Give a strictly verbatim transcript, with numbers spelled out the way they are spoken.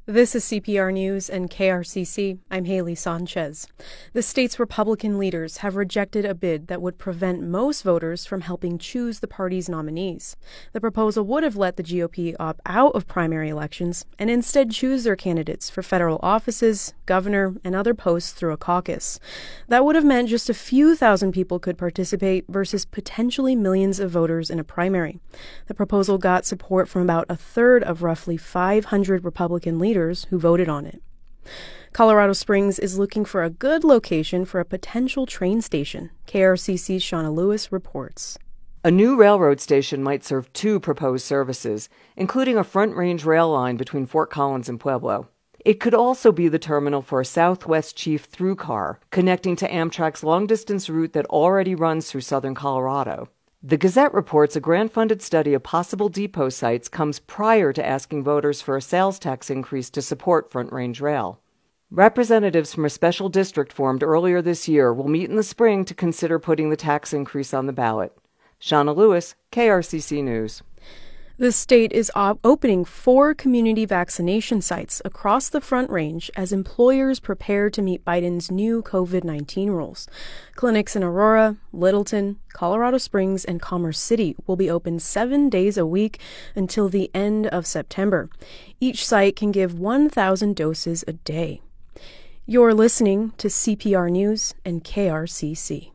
This is C P R News and K R C C. I'm Haley Sanchez. The state's Republican leaders have rejected a bid that would prevent most voters from helping choose the party's nominees. The proposal would have let the G O P opt out of primary elections and instead choose their candidates for federal offices, governor, and other posts through a caucus. That would have meant just a few thousand people could participate versus potentially millions of voters in a primary. The proposal got support from about a third of roughly five hundred Republican leaders who voted on it. Colorado Springs is looking for a good location for a potential train station. K R C C's Shauna Lewis reports. A new railroad station might serve two proposed services, including a Front Range rail line between Fort Collins and Pueblo. It could also be the terminal for a Southwest Chief through car, connecting to Amtrak's long-distance route that already runs through southern Colorado. The Gazette reports a grant-funded study of possible depot sites comes prior to asking voters for a sales tax increase to support Front Range Rail. Representatives from a special district formed earlier this year will meet in the spring to consider putting the tax increase on the ballot. Shauna Lewis, K R C C News. The state is op- opening four community vaccination sites across the Front Range as employers prepare to meet Biden's new COVID nineteen rules. Clinics in Aurora, Littleton, Colorado Springs, and Commerce City will be open seven days a week until the end of September. Each site can give one thousand doses a day. You're listening to C P R News and K R C C.